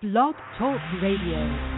Blog Talk Radio.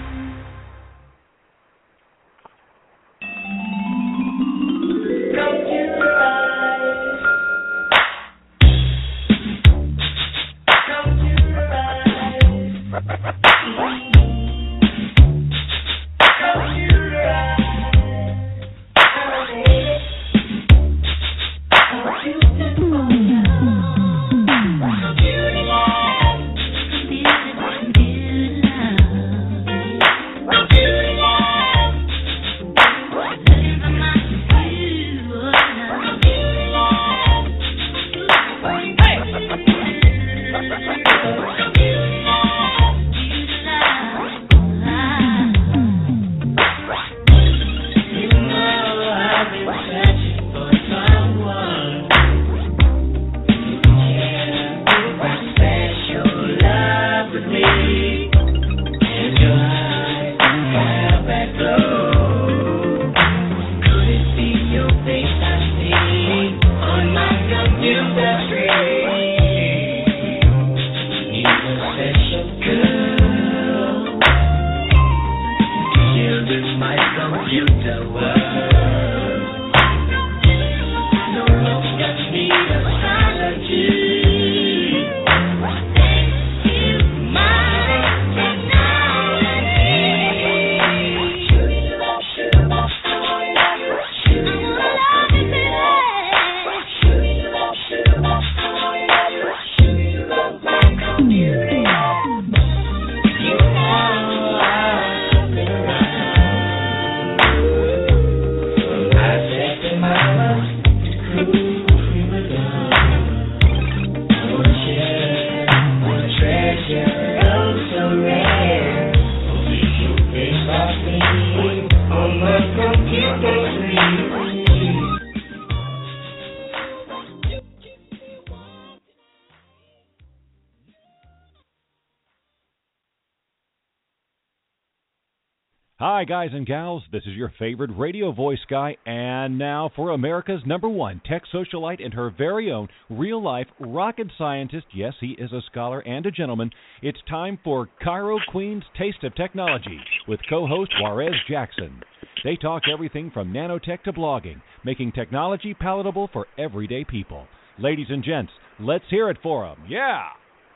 Hi, guys and gals. This is your favorite radio voice guy, and now for America's #1 tech socialite and her very own real-life rocket scientist. Yes, he is a scholar and a gentleman. It's time for Cairo Queen's Taste of Technology with co-host Juarez Jackson. They talk everything from nanotech to blogging, making technology palatable for everyday people. Ladies and gents, let's hear it for them. Yeah!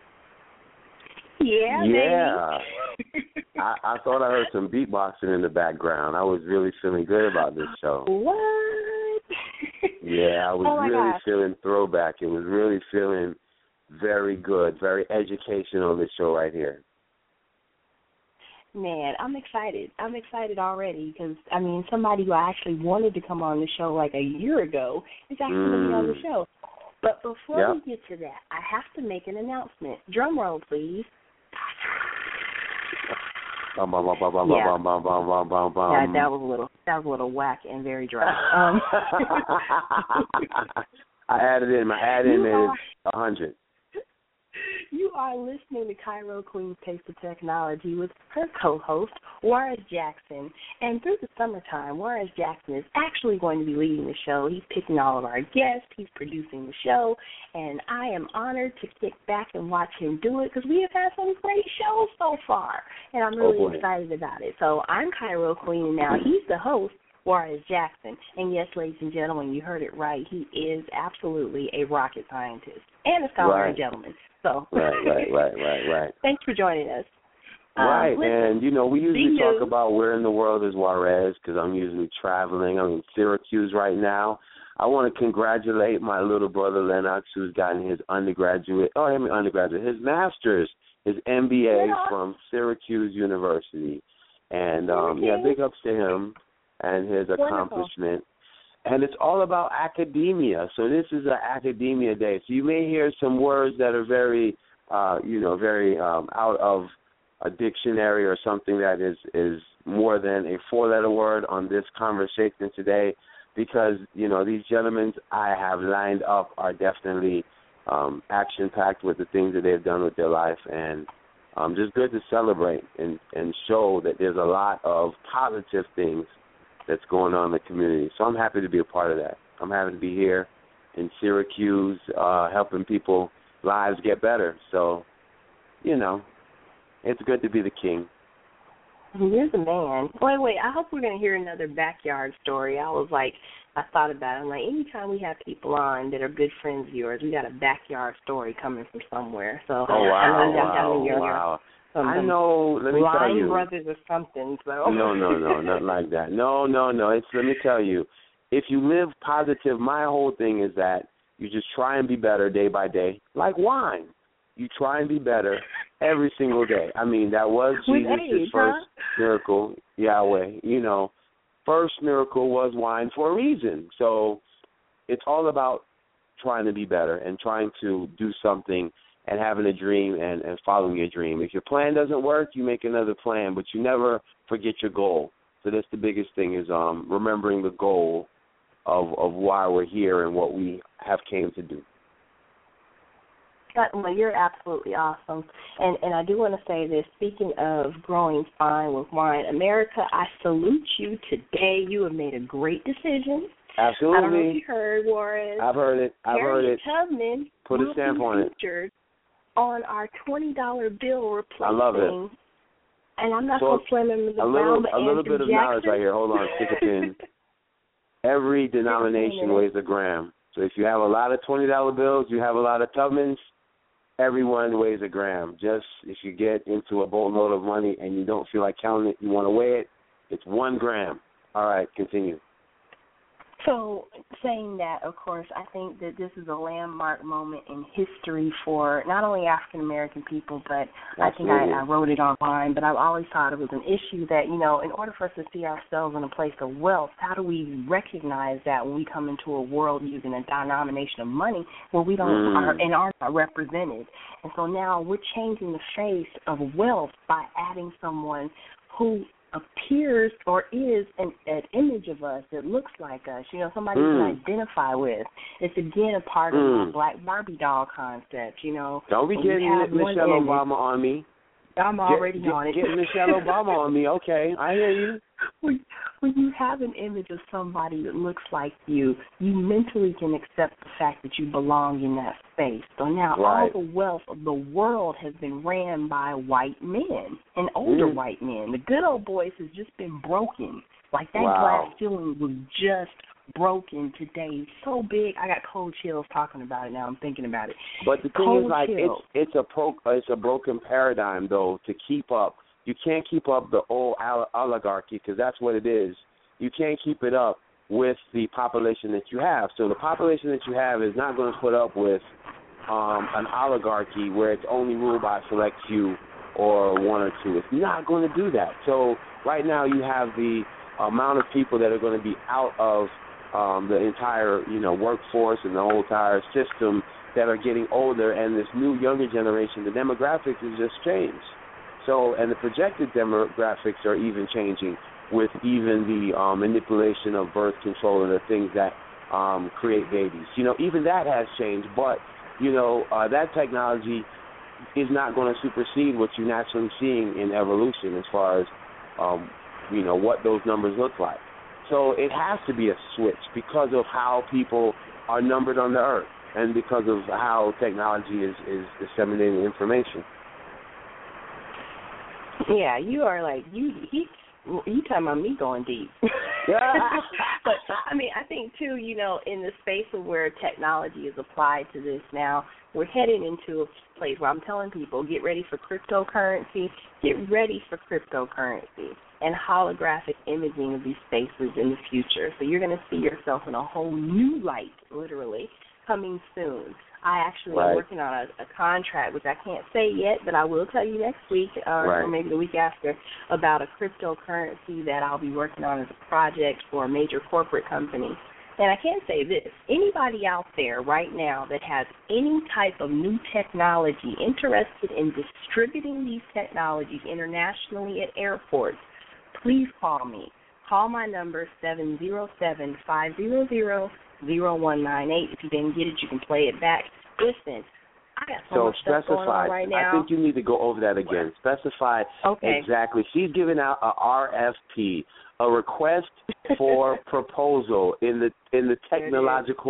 Yeah, baby. I thought I heard some beatboxing in the background. I was really feeling good about this show. What? Yeah, I was feeling throwback. It was really feeling very good, very educational, this show right here. Man, I'm excited. I'm excited already because, I mean, somebody who actually wanted to come on the show like a year ago is actually going to be on the show. But before we get to that, I have to make an announcement. Drum roll, please. Yeah, that was a little whack and very dry. I added in. My add-in is 100. You are listening to Cairo Queen's Taste of Technology with her co-host, Juarez Jackson. And through the summertime, Juarez Jackson is actually going to be leading the show. He's picking all of our guests. He's producing the show. And I am honored to kick back and watch him do it because we have had some great shows so far. And I'm really excited about it. So I'm Cairo Queen, and now he's the host, Juarez Jackson. And yes, ladies and gentlemen, you heard it right. He is absolutely a rocket scientist and a scholar and gentleman. So. Right. Thanks for joining us. Right, and, we usually talk about where in the world is Juarez because I'm usually traveling. I'm in Syracuse right now. I want to congratulate my little brother Lennox, who's gotten his his master's, his MBA from Syracuse University. And, big ups to him and his accomplishment. And it's all about academia. So this is an academia day. So you may hear some words that are very, very out of a dictionary or something that is more than a four-letter word on this conversation today because, these gentlemen I have lined up are definitely action-packed with the things that they've done with their life and just good to celebrate and show that there's a lot of positive things that's going on in the community. So I'm happy to be a part of that. I'm happy to be here in Syracuse helping people lives get better. So, It's good to be the king. You're the man. Wait, I hope we're going to hear another backyard story. I thought about it. I'm like, anytime we have people on that are good friends of yours, we got a backyard story coming from somewhere. So wow. I know, let me tell you. Lying brothers or something. So. No, not like that. No. Let me tell you, if you live positive, my whole thing is that you just try and be better day by day, like wine. You try and be better every single day. I mean, that was Jesus' first miracle, Yahweh. First miracle was wine for a reason. So it's all about trying to be better and trying to do something and having a dream and following your dream. If your plan doesn't work, you make another plan, but you never forget your goal. So that's the biggest thing is remembering the goal of why we're here and what we have came to do. Well, you're absolutely awesome. And I do want to say this, speaking of growing fine with wine, America, I salute you today. You have made a great decision. Absolutely. I don't know if you heard, Juarez. I've heard it. Harriet Tubman put a stamp on it. Featured on our $20 bill replacing. I love it. And I'm not going to slam him in the ground, but a little bit of knowledge right here. Hold on, stick a pin. Every denomination weighs a gram. So if you have a lot of $20 bills, you have a lot of Tubmans, everyone weighs a gram. Just if you get into a boatload of money and you don't feel like counting it, you want to weigh it, it's 1 gram. All right, continue. So saying that, of course, I think that this is a landmark moment in history for not only African-American people, but I think I wrote it online, but I've always thought it was an issue that, in order for us to see ourselves in a place of wealth, how do we recognize that when we come into a world using a denomination of money where we don't are not represented? And so now we're changing the face of wealth by adding someone who appears or is an image of us that looks like us, somebody you can identify with. It's, again, a part of my Black Barbie doll concept, Don't be getting Michelle Obama on me. I'm already on it. Get Michelle Obama on me. Okay, I hear you. When you have an image of somebody that looks like you mentally can accept the fact that you belong in that space. So now all the wealth of the world has been ran by white men and older white men. The good old boys has just been broken. Like that glass ceiling was just broken today. So big, I got cold chills talking about it now. I'm thinking about it. But the thing is, like, it's a broken paradigm, though, to keep up. You can't keep up the old oligarchy, because that's what it is. You can't keep it up with the population that you have. So the population that you have is not going to put up with an oligarchy where it's only ruled by a select few or 1 or 2. It's not going to do that. So right now you have the amount of people that are going to be out of the entire, workforce and the whole entire system that are getting older, and this new younger generation, the demographics has just changed. So, and the projected demographics are even changing with even the manipulation of birth control and the things that create babies. Even that has changed, but, that technology is not going to supersede what you're naturally seeing in evolution as far as, what those numbers look like. So it has to be a switch because of how people are numbered on the earth and because of how technology is disseminating information. Yeah, you are like, you talking about me going deep. But, I think, too, in the space of where technology is applied to this now, we're heading into a place where I'm telling people, get ready for cryptocurrency, and holographic imaging of these spaces in the future. So you're going to see yourself in a whole new light, literally, coming soon. I actually am working on a contract, which I can't say yet, but I will tell you next week or maybe the week after, about a cryptocurrency that I'll be working on as a project for a major corporate company. And I can say this, anybody out there right now that has any type of new technology interested in distributing these technologies internationally at airports, please call me. Call my number, 707-500-0198. If you didn't get it, you can play it back. Listen, I got so much stuff going on right now. I think you need to go over that again. Specify exactly. She's giving out a RFP, a request for proposal in the technological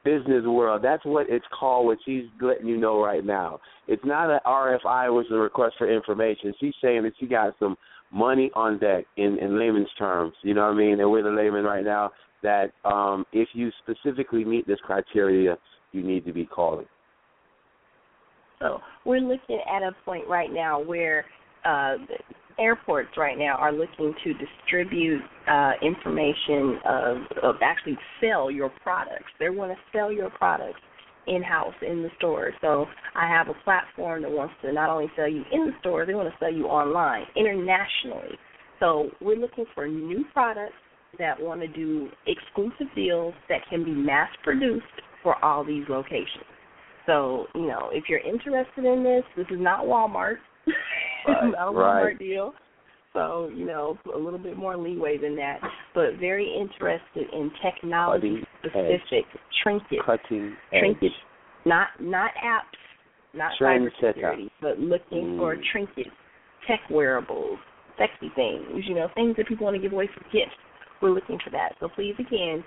business world. That's what it's called, what she's letting you know right now. It's not an RFI, which is a request for information. She's saying that she got some money on deck in layman's terms. You know what I mean? And we're the layman right now that if you specifically meet this criteria, you need to be calling. So we're looking at a point right now where airports right now are looking to distribute information of actually sell your products. They want to sell your products in-house in the store. So I have a platform that wants to not only sell you in the store, they want to sell you online, internationally. So we're looking for new products that want to do exclusive deals that can be mass-produced for all these locations. So, you know, if you're interested in this is not Walmart. It's not a Walmart deal. So, you know, a little bit more leeway than that. But very interested in technology-specific trinkets. Trinkets, not apps, not cybersecurity, but looking for trinkets, tech wearables, sexy things, you know, things that people want to give away for gifts. We're looking for that. So please, again,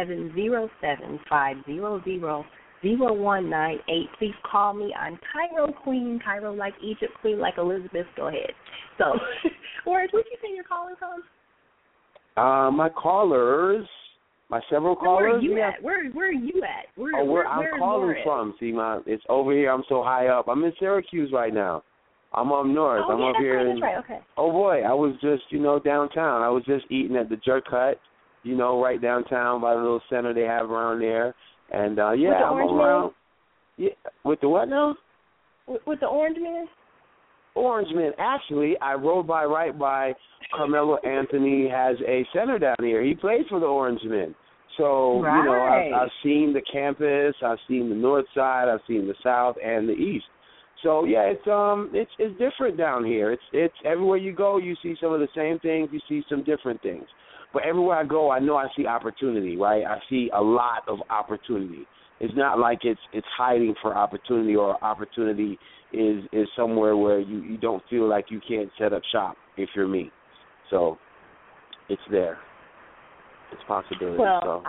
707-500-0198. Please call me. I'm Cairo Queen. Cairo like Egypt, Queen like Elizabeth. Go ahead. So, Warren, what do you think you're calling from? My several callers. Where are you at? Where are you at? Where I'm calling from. See, it's over here. I'm so high up. I'm in Syracuse right now. I'm up north. Oh, I'm up here. That's right. Okay. Oh boy, I was just downtown. I was just eating at the Jerk Hut, right downtown by the little center they have around there. And I'm around. Yeah, with the what now? With the Orange Man? Orange Man. Actually, I rode right by Carmelo Anthony has a center down here. He plays for the Orange Men. So, I've seen the campus, I've seen the north side, I've seen the south and the east. So yeah, it's different down here. It's everywhere you go, you see some of the same things, you see some different things. But everywhere I go, I know I see opportunity, right? I see a lot of opportunity. It's not like it's hiding for opportunity, or opportunity is somewhere where you don't feel like you can't set up shop if you're me. So it's there. It's possibility. Well, so.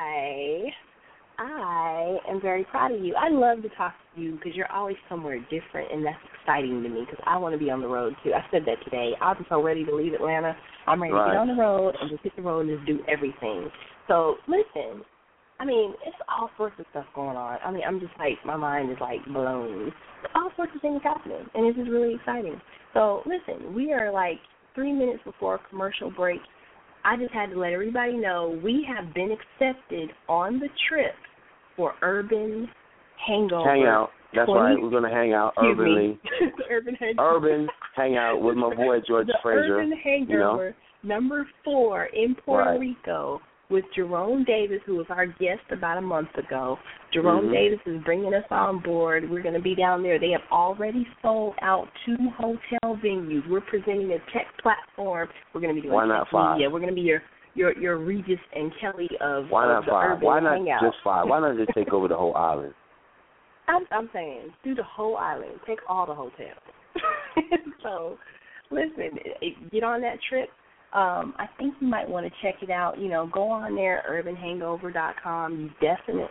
I am very proud of you. I love to talk to you because you're always somewhere different, and that's exciting to me because I want to be on the road, too. I said that today. I'm so ready to leave Atlanta. I'm ready to get on the road and just hit the road and just do everything. So, listen, it's all sorts of stuff going on. I'm just like, my mind is like blown. All sorts of things happening, and this is really exciting. So, listen, we are like 3 minutes before a commercial break. I just had to let everybody know we have been accepted on the trip for Urban Hangover. Hang out. That's right. We're going to hang out urbanly. Urban Hangout with my boy George Fraser. Urban Hangover, number 4 in Puerto Rico with Jerome Davis, who was our guest about a month ago. Jerome Davis is bringing us on board. We're going to be down there. They have already sold out 2 hotel venues. We're presenting a tech platform. We're going to be doing Why not 5? Media. We're going to be your Regis and Kelly of Why not the 5? Urban Why not Hangout. just 5? Why not just take over the whole island? I'm saying do the whole island. Take all the hotels. So, listen, get on that trip. I think you might want to check it out. Go on there, urbanhangover.com. You definitely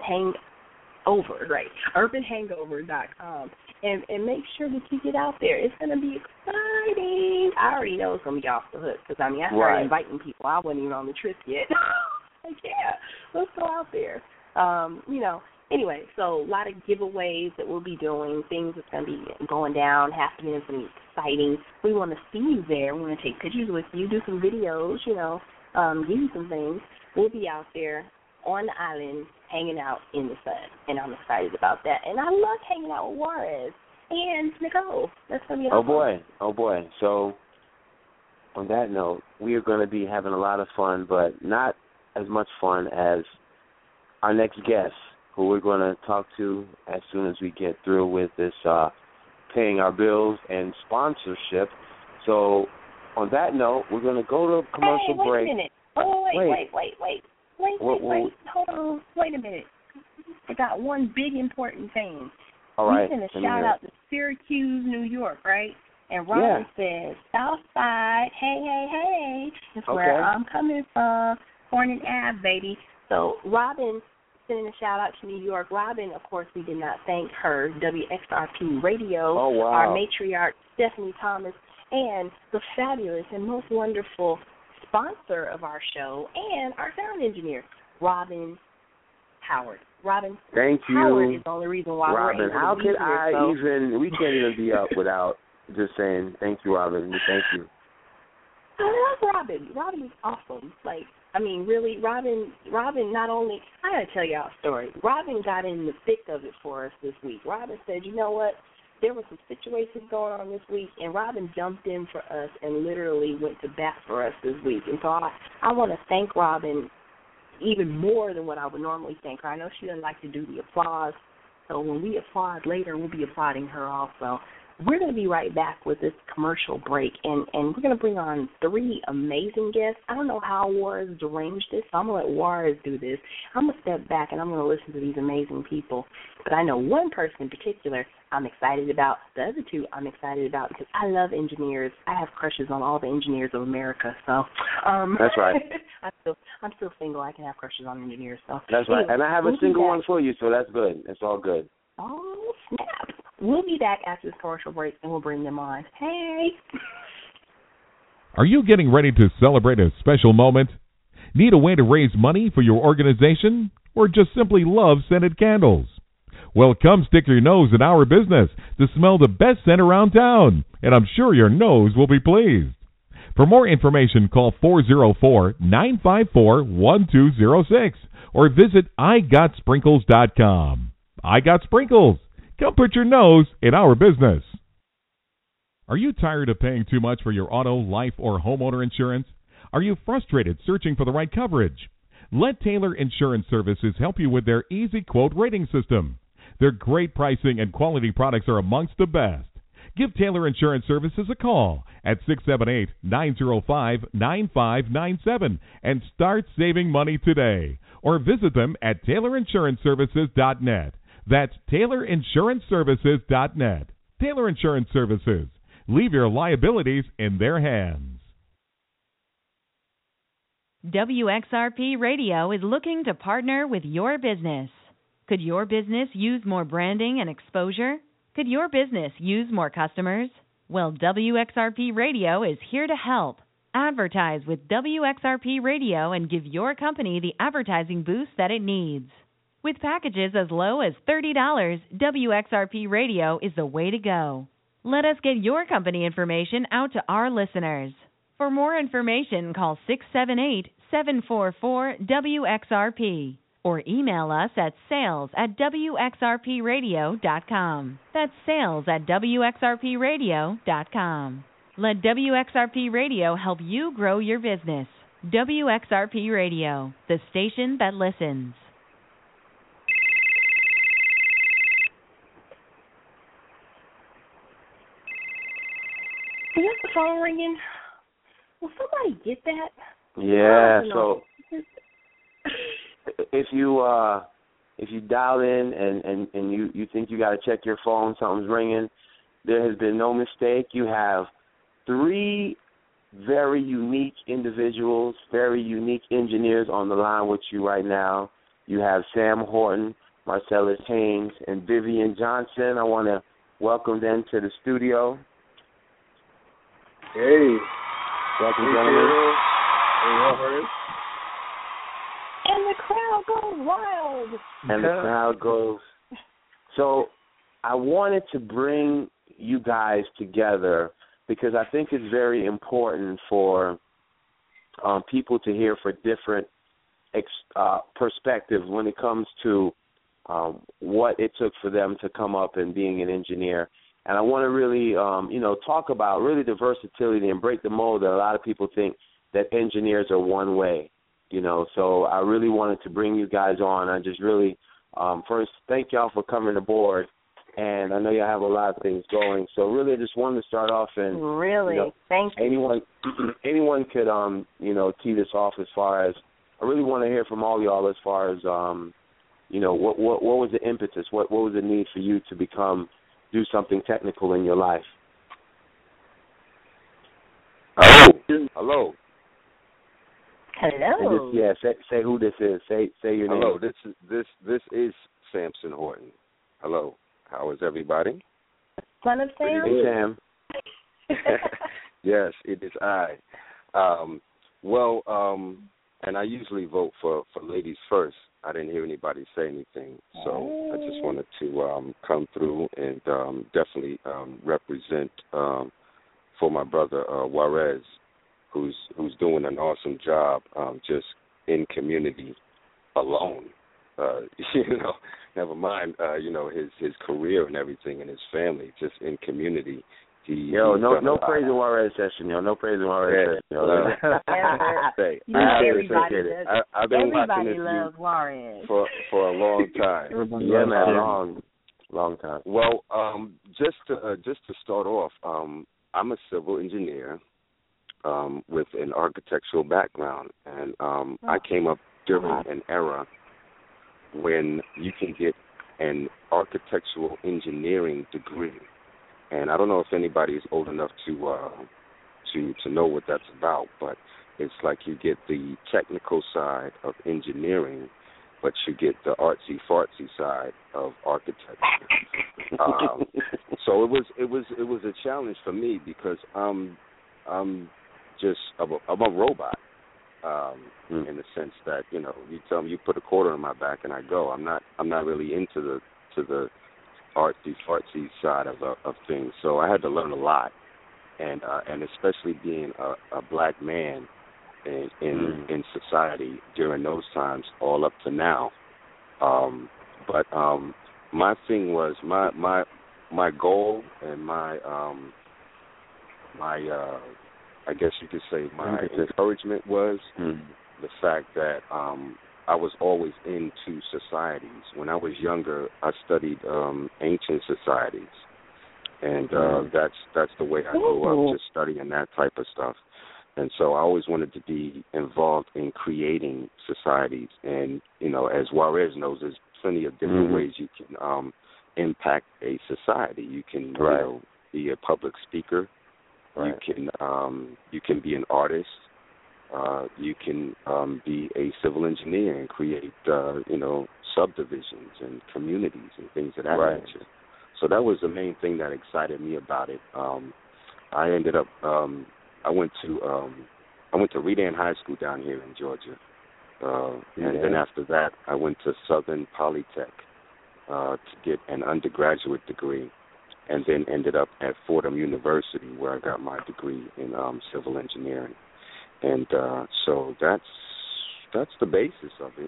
urbanhangover.com. And make sure that you get out there. It's going to be exciting. I already know it's going to be off the hook because, I started inviting people. I wasn't even on the trip yet. Like, yeah, let's go out there. Anyway, so a lot of giveaways that we'll be doing, things that's going to be going down, happening. It's going to be exciting. We want to see you there. We want to take pictures with you, do some videos, give you some things. We'll be out there on the island hanging out in the sun, and I'm excited about that. And I love hanging out with Juarez and Nicole. That's going to be awesome. Oh, boy. So on that note, we are going to be having a lot of fun, but not as much fun as our next guest, who we're going to talk to as soon as we get through with this paying our bills and sponsorship. So on that note, we're going to go to a commercial break. Wait a minute. Oh, wait. Hold on. Wait a minute. I got one big important thing. All right. We're going to shout out to Syracuse, New York, right? And Robin says, Southside, hey. That's where I'm coming from. Corning Ave, baby. So Robin sending a shout-out to New York. Robin, of course, we did not thank her, WXRP Radio, oh, wow. our matriarch, Stephanie Thomas, and the fabulous and most wonderful sponsor of our show and our sound engineer, Robin Howard. Robin, thank you. Howard is the only reason why Robin, we're able how to be could here, we can't even be up without just saying thank you, Robin. Thank you. I love Robin. Robin is awesome. Like, I mean, really, Robin not only, I got to tell y'all a story. Robin got in the thick of it for us this week. Robin said, you know what, there were some situations going on this week, and Robin jumped in for us and literally went to bat for us this week. And so I want to thank Robin even more than what I would normally thank her. I know she doesn't like to do the applause, so when we applaud later, we'll be applauding her also. We're going to be right back with this commercial break, and we're going to bring on 3 amazing guests. I don't know how Juarez arranged this, so I'm going to let Juarez do this. I'm going to step back, and I'm going to listen to these amazing people. But I know one person in particular I'm excited about. The other 2 I'm excited about because I love engineers. I have crushes on all the engineers of America. So that's right. I'm still single. I can have crushes on engineers. So that's right. And I have a single one for you, so that's good. It's all good. Oh, snap. We'll be back after this commercial break, and we'll bring them on. Hey. Are you getting ready to celebrate a special moment? Need a way to raise money for your organization? Or just simply love scented candles? Well, come stick your nose in our business to smell the best scent around town, and I'm sure your nose will be pleased. For more information, call 404-954-1206 or visit IGotSprinkles.com. I Got Sprinkles. Come put your nose in our business. Are you tired of paying too much for your auto, life, or homeowner insurance? Are you frustrated searching for the right coverage? Let Taylor Insurance Services help you with their Easy Quote rating system. Their great pricing and quality products are amongst the best. Give Taylor Insurance Services a call at 678-905-9597 and start saving money today. Or visit them at TaylorInsuranceServices.net. That's TaylorInsuranceServices.net. Taylor Insurance Services. Leave your liabilities in their hands. WXRP Radio is looking to partner with your business. Could your business use more branding and exposure? Could your business use more customers? Well, WXRP Radio is here to help. Advertise with WXRP Radio and give your company the advertising boost that it needs. With packages as low as $30, WXRP Radio is the way to go. Let us get your company information out to our listeners. For more information, call 678-744-WXRP or email us at sales@WXRPradio.com. That's sales@WXRPradio.com. Let WXRP Radio help you grow your business. WXRP Radio, the station that listens. Is that the phone ringing? Will somebody get that? Yeah, so if you dial in and you think you got to check your phone, something's ringing, there has been no mistake. You have 3 very unique individuals, very unique engineers on the line with you right now. You have Sam Horton, Marcellus Haynes, and Vivian Johnson. I want to welcome them to the studio. Hey. Welcome, gentlemen. And the crowd goes wild. And the crowd goes. So I wanted to bring you guys together because I think it's very important for people to hear for different perspectives when it comes to what it took for them to come up and being an engineer. And I want to really, talk about really the versatility and break the mold that a lot of people think that engineers are one way, So I really wanted to bring you guys on. I just really, first, thank y'all for coming aboard. And I know y'all have a lot of things going. So really I just wanted to start off and, thank you. Anyone could, tee this off as far as, I really want to hear from all y'all as far as, what was the impetus? What was the need for you to do something technical in your life? Hello. Hello. And say who this is. Say your name. Hello, this is Samson Horton. Hello. How is everybody? Son of Sam? Hey, Sam. Yes, it is I. And I usually vote for ladies first. I didn't hear anybody say anything, so I just wanted to come through and definitely represent for my brother Juarez, who's doing an awesome job just in community alone. Never mind his career and everything and his family, just in community. No praise in Juarez session, No praise in Juarez session, I've been watching this loves Juarez for a long time. Yeah, man, long time. Well, just to start off, I'm a civil engineer with an architectural background, and I came up during an era when you can get an architectural engineering degree. And I don't know if anybody is old enough to know what that's about, but it's like you get the technical side of engineering, but you get the artsy-fartsy side of architecture. So it was a challenge for me because I'm a robot in the sense that you tell me you put a quarter in my back and I go. I'm not really into the artsy-fartsy side of things. So I had to learn a lot, and especially being a black man in society during those times, all up to now. But my thing was my goal and my I guess you could say my encouragement was the fact that I was always into societies. When I was younger, I studied ancient societies, and that's the way I grew up, just studying that type of stuff. And so I always wanted to be involved in creating societies. And as Juarez knows, there's plenty of different ways you can impact a society. You can be a public speaker. Right. You can be an artist. You can be a civil engineer and create, subdivisions and communities and things of that nature. So that was the main thing that excited me about it. I ended up, I went to Redan High School down here in Georgia, and then after that, I went to Southern Polytech to get an undergraduate degree, and then ended up at Fordham University where I got my degree in civil engineering. And so that's the basis of it.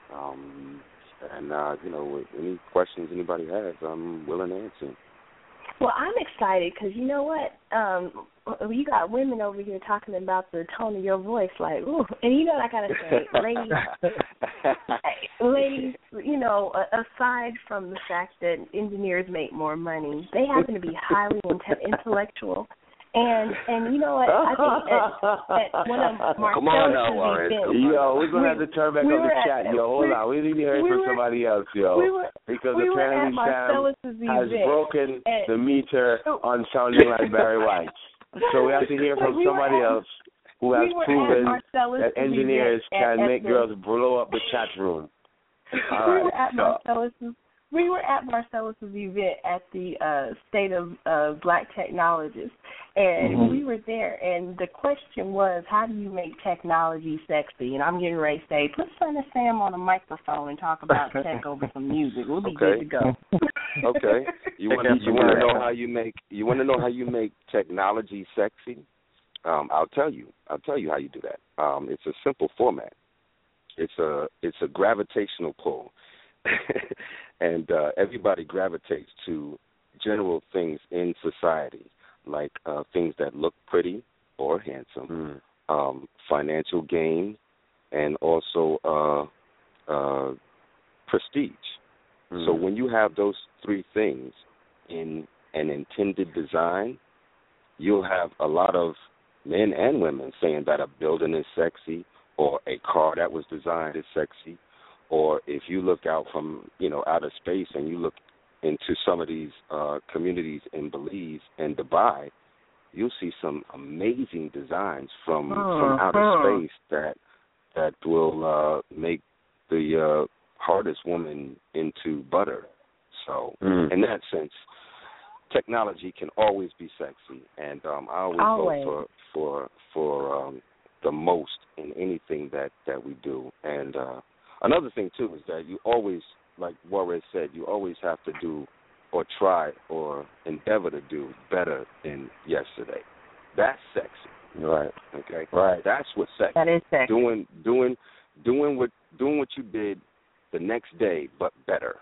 Any questions anybody has, I'm willing to answer. Well, I'm excited because you know what? You got women over here talking about the tone of your voice, like, ooh. And you know what I got to say, ladies, aside from the fact that engineers make more money, they happen to be highly intellectual. And you know what? I think at one of Marcel's events. Yo, we're gonna have to turn back on the chat. Yo, hold on. We need to hear from somebody else, because apparently Sam has broken the meter on sounding like Barry White. So we have to hear from somebody else who has proven that engineers can make girls blow up the chat room. We were at Marcellus's event at the State of Black Technologists, and we were there, and the question was, how do you make technology sexy? And I'm getting ready to say, put Son of Sam on a microphone and talk about tech over some music. We'll be good to go. Okay. You want to know how you make technology sexy? I'll tell you how you do that. It's a simple format. It's a gravitational pull. And everybody gravitates to general things in society, like things that look pretty or handsome, financial gain, and also prestige. So when you have those three things in an intended design, you'll have a lot of men and women saying that a building is sexy or a car that was designed is sexy. Or if you look out from, outer space and you look into some of these communities in Belize and Dubai, you'll see some amazing designs from outer space that will make the hardest woman into butter. So in that sense, technology can always be sexy, and I always vote for the most in anything that we do. And another thing too is that you always, like Juarez said, you always have to do or try or endeavor to do better than yesterday. That's sexy. Right. Okay. Right. That's what's sexy. That is sexy. Doing what you did the next day, but better.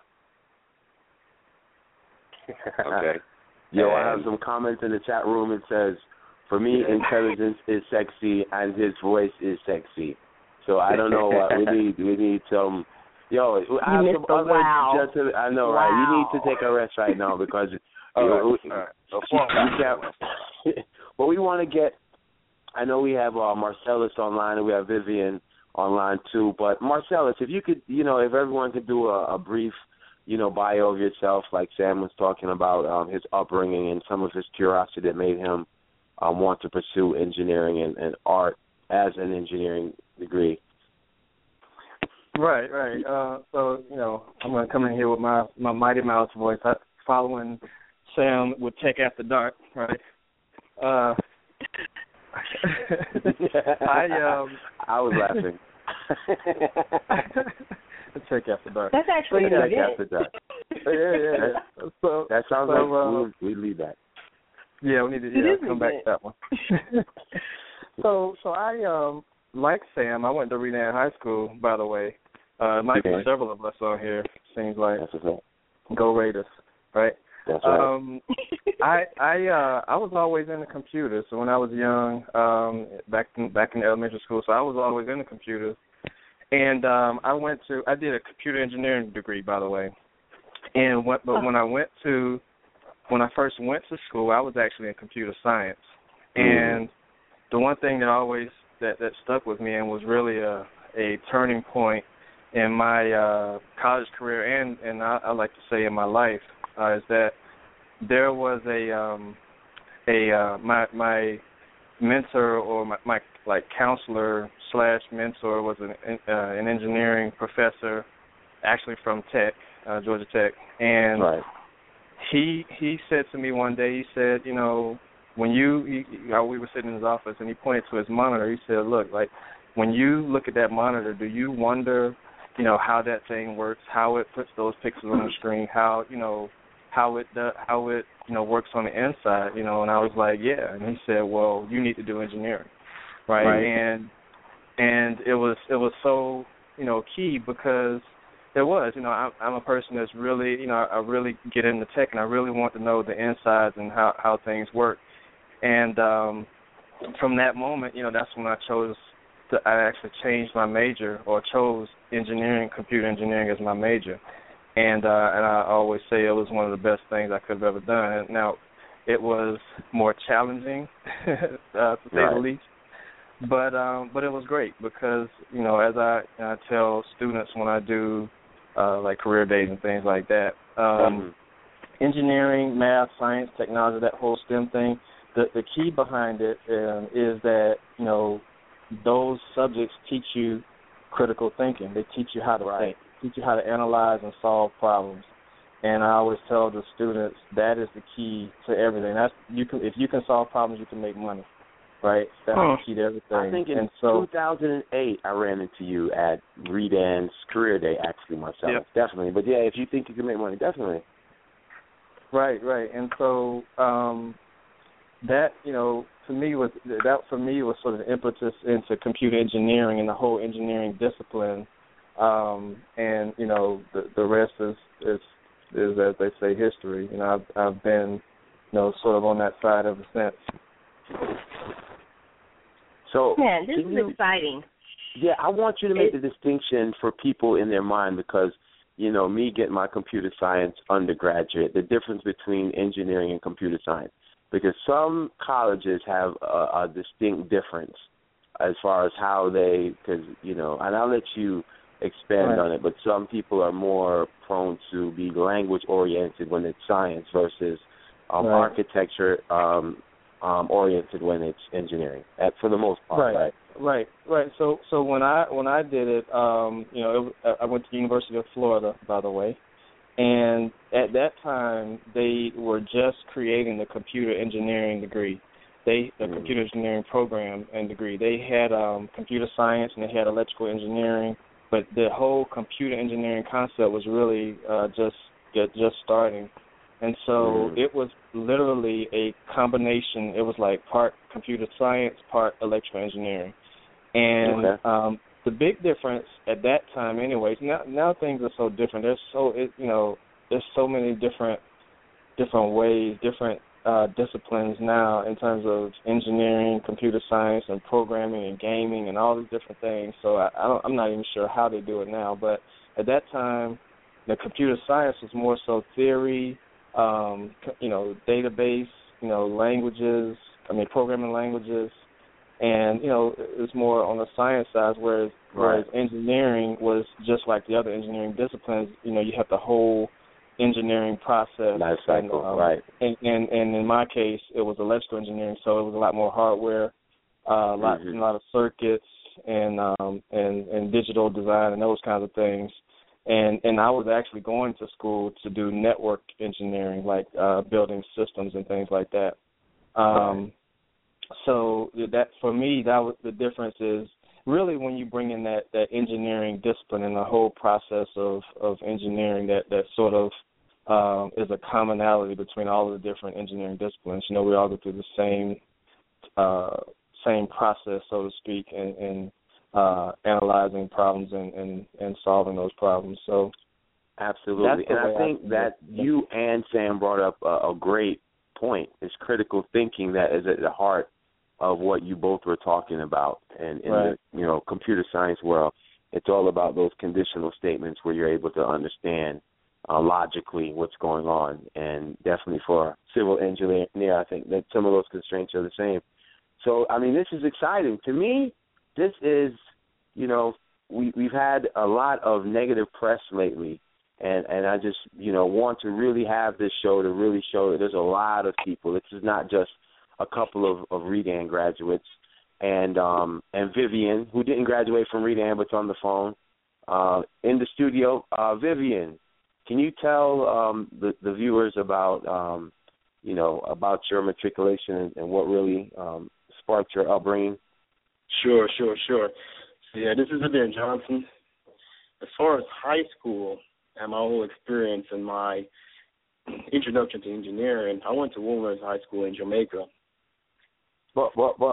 Okay. Yo, I have some comments in the chat room. It says, for me, intelligence is sexy and his voice is sexy. So I don't know what we need some. Yo, I have some other. I know, right? You need to take a rest right now because we can't. But we want to get. I know we have Marcellus online and we have Vivian online too. But Marcellus, if you could, if everyone could do a brief, bio of yourself, like Sam was talking about, his upbringing and some of his curiosity that made him want to pursue engineering and art as an engineering degree. Right. So, I'm going to come in here with my Mighty Mouse voice, following Sam with Tech After Dark, right? I was laughing. Tech After Dark. That's actually Tech After Dark. Yeah. So that sounds like we leave that. Yeah, we need to come back to that one. So I like Sam, I went to Renan High School, by the way. Might be several of us on here. Seems like Go Raiders, right? That's right. I was always into computers. So when I was young, back in elementary school, so I was always into computers. And I did a computer engineering degree, by the way. And when I first went to school, I was actually in computer science. And the one thing that stuck with me and was really a turning point in my college career and I like to say in my life is that there was my mentor or my counselor / mentor was an engineering professor, actually from Tech, Georgia Tech, and he said to me one day, he said, when we were sitting in his office and he pointed to his monitor, he said, look, like when you look at that monitor, do you wonder, how that thing works, how it puts those pixels on the screen, how it works on the inside, and I was like, yeah. And he said, well, you need to do engineering, right? And it was so, key because there was, I'm a person that's really, I really get into tech and I really want to know the insides and how things work. And from that moment, that's when I actually changed my major or chose computer engineering as my major. And I always say it was one of the best things I could have ever done. And now, it was more challenging, to say the least. But it was great because, as I tell students when I do like career days and things like that, engineering, math, science, technology, that whole STEM thing, the key behind it is that, those subjects teach you critical thinking. They teach you how to think, teach you how to analyze and solve problems. And I always tell the students that is the key to everything. If you can solve problems, you can make money, right? That's the key to everything. I think in 2008, I ran into you at Redan's Career Day, actually, myself. Yep. Definitely. But, yeah, if you think you can make money, definitely. Right. And so that, for me was sort of the impetus into computer engineering and the whole engineering discipline. And, the rest is as they say, history. I've been, sort of on that side ever since. So, man, this is exciting. Yeah, I want you to make the distinction for people in their mind because, me getting my computer science undergraduate, the difference between engineering and computer science. Because some colleges have a distinct difference as far as how and I'll let you expand on it, but some people are more prone to be language-oriented when it's science versus architecture oriented when it's engineering, for the most part, right? Right. So when I did it, I went to the University of Florida, by the way, and at that time they were just creating the computer engineering degree, the computer engineering program and degree. They had computer science and they had electrical engineering, but the whole computer engineering concept was really just starting. And so it was literally a combination. It was like part computer science, part electrical engineering. And the big difference at that time, anyways. Now things are so different. There's so many different ways, different disciplines now in terms of engineering, computer science, and programming and gaming and all these different things. So I'm not even sure how they do it now. But at that time, the computer science was more so theory, database, languages. Programming languages. And, it's more on the science side, whereas engineering was just like the other engineering disciplines. You have the whole engineering process. Life cycle, right. And in my case, it was electrical engineering, so it was a lot more hardware, a lot of circuits and digital design and those kinds of things. And I was actually going to school to do network engineering, like building systems and things like that. So that for me, that was the difference is really when you bring in that engineering discipline and the whole process of engineering that sort of is a commonality between all of the different engineering disciplines. We all go through the same process, so to speak, in analyzing problems and solving those problems. So absolutely, and I think that you and Sam brought up a great point. It's critical thinking that is at the heart of what you both were talking about. And in the computer science world, it's all about those conditional statements where you're able to understand logically what's going on. And definitely for civil engineer, I think that some of those constraints are the same. So, this is exciting. To me, this is, we've had a lot of negative press lately. And I just, want to really have this show to really show that there's a lot of people. This is not just a couple of Redan graduates. And Vivian, who didn't graduate from Redan but's on the phone, in the studio. Vivian, can you tell the viewers about, about your matriculation and what really sparked your upbringing? Sure. So, this is Vivian Johnson. As far as high school, and my whole experience and my introduction to engineering, I went to Woolworth High School in Jamaica. What?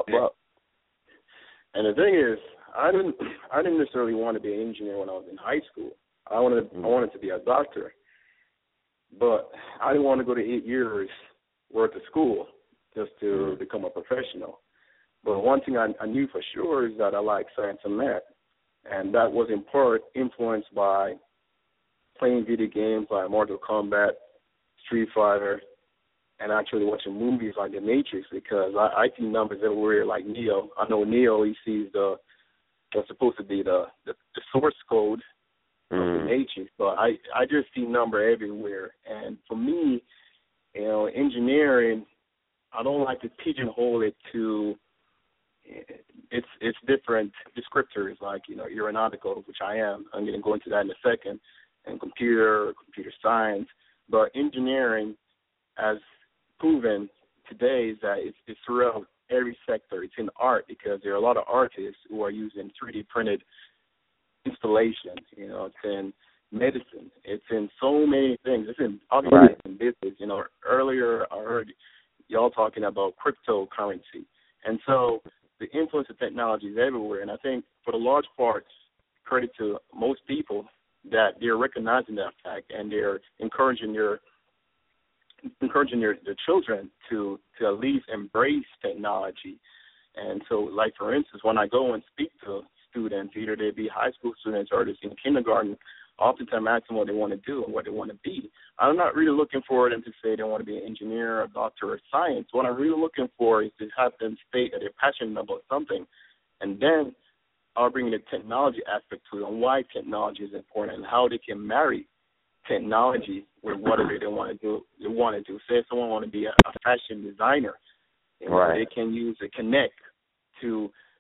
And the thing is, I didn't necessarily want to be an engineer when I was in high school. I wanted to be a doctor, but I didn't want to go to 8 years worth of school just to become a professional. But one thing I knew for sure is that I like science and math, and that was in part influenced by playing video games like Mortal Kombat, Street Fighter, and actually watching movies like The Matrix, because I see numbers everywhere like Neo. I know Neo, he sees what's supposed to be the source code of The Matrix, but I just see number everywhere. And for me, engineering, I don't like to pigeonhole it to it's different descriptors, like, aeronautical, which I am. I'm going to go into that in a second, and computer science. But engineering, as proven today, is that it's throughout every sector. It's in art, because there are a lot of artists who are using 3D printed installations. It's in medicine. It's in so many things. It's in obviously in business. Earlier I heard y'all talking about cryptocurrency, and so the influence of technology is everywhere. And I think for the large part, credit to most people that they're recognizing that fact, and they're encouraging their children to at least embrace technology. And so, like, for instance, when I go and speak to students, either they be high school students or they're in kindergarten, oftentimes I ask them what they want to do and what they want to be. I'm not really looking for them to say they want to be an engineer, a doctor, or science. What I'm really looking for is to have them state that they're passionate about something, and then I'll bring in the technology aspect to it and why technology is important and how they can marry technology with whatever they want to do. Say if someone want to be a fashion designer, they can use a Connect to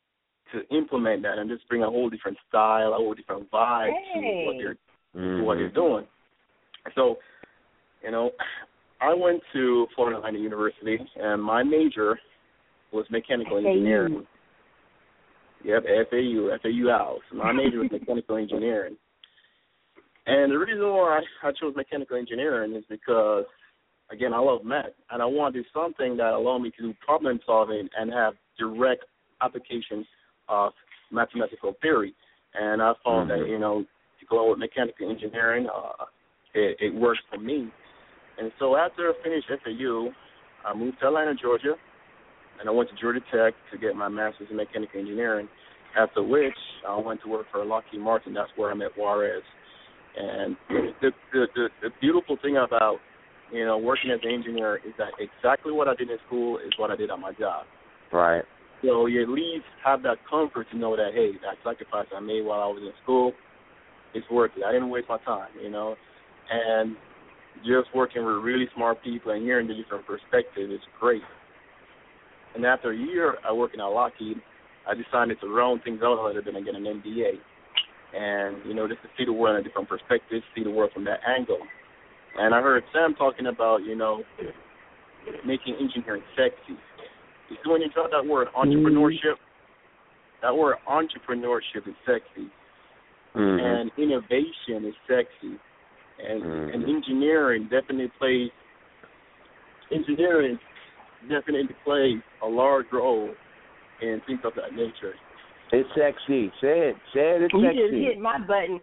to implement that and just bring a whole different style, a whole different vibe to what they're doing. So, you know, I went to Florida Atlantic University, and my major was mechanical engineering. Yep, FAU House. My major was mechanical engineering. And the reason why I chose mechanical engineering is because, again, I love math, and I want to do something that allow me to do problem solving and have direct applications of mathematical theory. And I found that, you know, to go with mechanical engineering, it worked for me. And so after I finished FAU, I moved to Atlanta, Georgia, and I went to Georgia Tech to get my master's in mechanical engineering, after which I went to work for Lockheed Martin. That's where I met Juarez. And the beautiful thing about, you know, working as an engineer is that exactly what I did in school is what I did on my job. Right. So you at least have that comfort to know that, hey, that sacrifice I made while I was in school is worth it. I didn't waste my time, you know. And just working with really smart people and hearing the different perspectives is great. And after a year I working at Lockheed, I decided to round things out a little bit and get an MBA. And, you know, just to see the world in a different perspective, see the world from that angle. And I heard Sam talking about, you know, making engineering sexy. You see, when you talk that word entrepreneurship, that word entrepreneurship is sexy. And innovation is sexy. And engineering definitely plays a large role in things of that nature. It's sexy. Say it. It's you sexy. You just hit my button.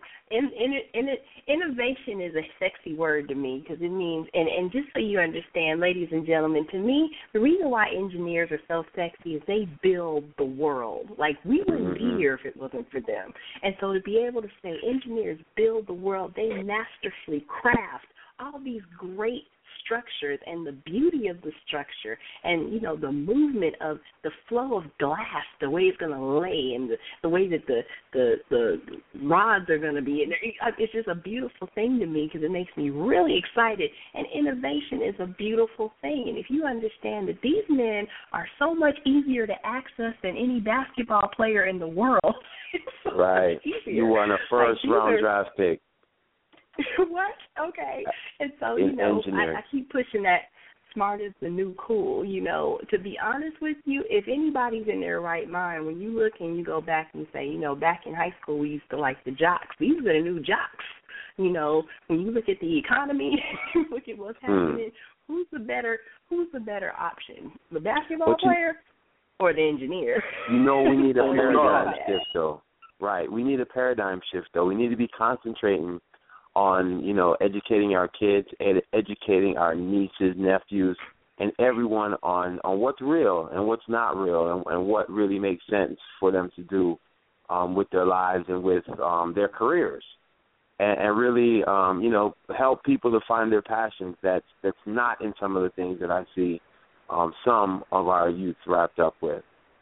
Innovation is a sexy word to me because it means, and just so you understand, ladies and gentlemen, to me, the reason why engineers are so sexy is they build the world. Like, we wouldn't be here if it wasn't for them. And so to be able to say engineers build the world, they masterfully craft all these great structures and the beauty of the structure and, you know, the movement of the flow of glass, the way it's going to lay and the way that the rods are going to be. And it's just a beautiful thing to me because it makes me really excited. And innovation is a beautiful thing. And if you understand that these men are so much easier to access than any basketball player in the world. Right. You won a first-round draft pick. What? Okay. And so, you know, I keep pushing that smart is the new cool, you know. To be honest with you, if anybody's in their right mind, when you look and you go back and say, you know, back in high school we used to like the jocks. These are the new jocks. You know, when you look at the economy, look at what's happening, who's the better option? The basketball player or the engineer? You know, we need a paradigm shift, though. Right. We need a paradigm shift, though. We need to be concentrating on, you know, educating our kids and educating our nieces, nephews, and everyone on what's real and what's not real and what really makes sense for them to do with their lives and with their careers. And really, you know, help people to find their passions that's not in some of the things that I see some of our youth wrapped up with.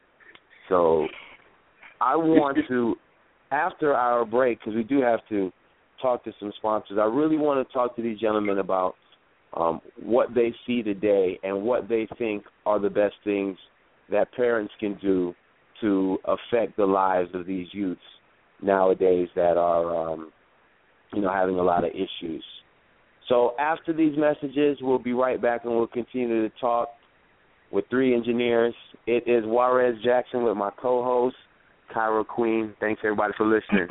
So I want to, after our break, because we do have to talk to some sponsors, I really want to talk to these gentlemen about what they see today and what they think are the best things that parents can do to affect the lives of these youths nowadays that are, you know, having a lot of issues. So after these messages, we'll be right back and we'll continue to talk with three engineers. It is Juarez Jackson with my co-host, Cairo Queen. Thanks, everybody, for listening.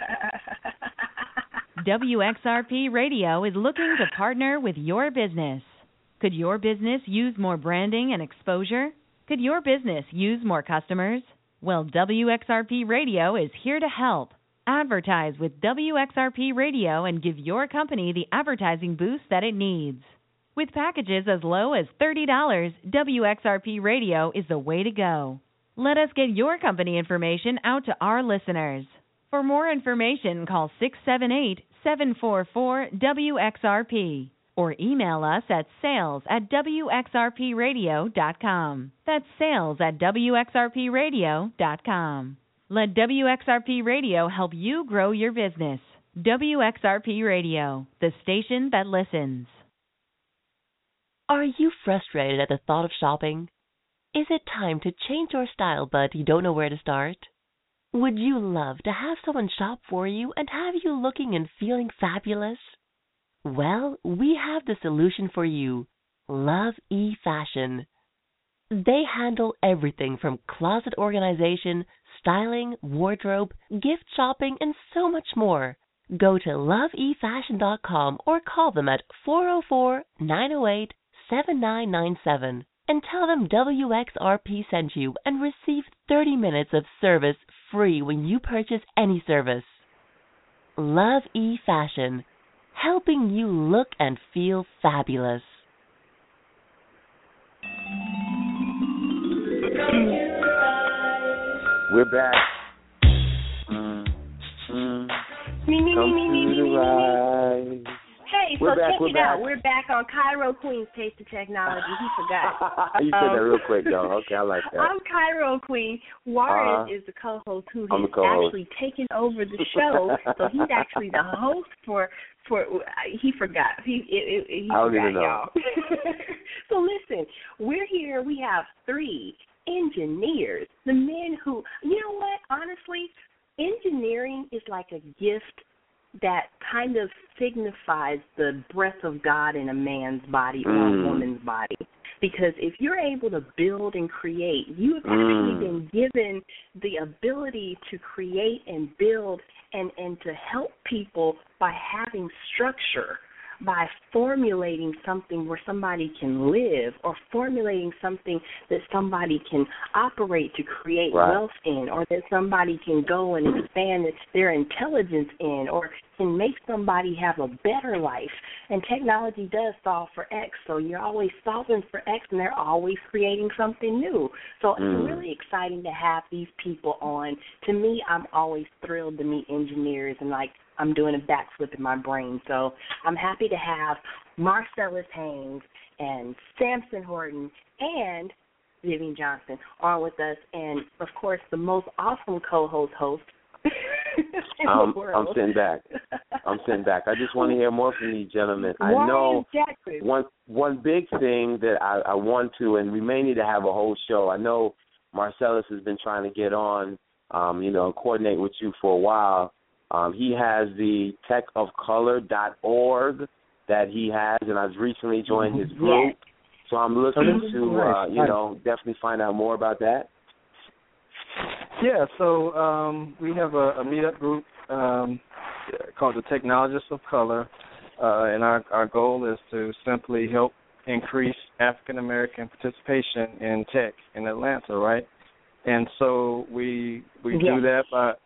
WXRP Radio is looking to partner with your business. Could your business use more branding and exposure? Could your business use more customers? Well, WXRP Radio is here to help. Advertise with WXRP Radio and give your company the advertising boost that it needs. With packages as low as $30, WXRP Radio is the way to go. Let us get your company information out to our listeners. For more information, call 678-744-WXRP or email us at sales@WXRPradio.com. That's sales@WXRPradio.com. Let WXRP Radio help you grow your business. WXRP Radio, the station that listens. Are you frustrated at the thought of shopping? Is it time to change your style but you don't know where to start? Would you love to have someone shop for you and have you looking and feeling fabulous? Well, we have the solution for you. Love eFashion. They handle everything from closet organization, styling, wardrobe, gift shopping, and so much more. Go to loveefashion.com or call them at 404-908-7997 and tell them WXRP sent you and receive 30 minutes of service free when you purchase any service. Love eFashion, helping you look and feel fabulous. We're back. Me. Hey, so check it back. out. We're back on Cairo Queen's Taste of Technology. He forgot. You said that real quick, though. Okay, I like that. I'm Cairo Queen. Juarez is the co-host who has actually taken over the show. So he's actually the host for he forgot. He forgot, y'all. So listen, we're here. We have 3 engineers, the men who, you know what, honestly, engineering is like a gift that kind of signifies the breath of God in a man's body or a woman's body. Because if you're able to build and create, you have actually been given the ability to create and build and to help people by having structure, by formulating something where somebody can live, or formulating something that somebody can operate to create wealth in, or that somebody can go and expand their intelligence in, or can make somebody have a better life. And technology does solve for X, so you're always solving for X, and they're always creating something new. So it's really exciting to have these people on. To me, I'm always thrilled to meet engineers, and I'm doing a backflip in my brain. So I'm happy to have Marcellus Haynes and Samson Horton and Vivian Johnson on with us. And, of course, the most awesome co-host in the world. I'm sitting back. I just want to hear more from you gentlemen. I know one big thing that I want to, and we may need to have a whole show. I know Marcellus has been trying to get on, coordinate with you for a while. He has the techofcolor.org that he has, and I've recently joined his group. So I'm looking to, definitely find out more about that. Yeah, so we have a meetup group called the Technologists of Color, and our goal is to simply help increase African-American participation in tech in Atlanta, right? And so we do that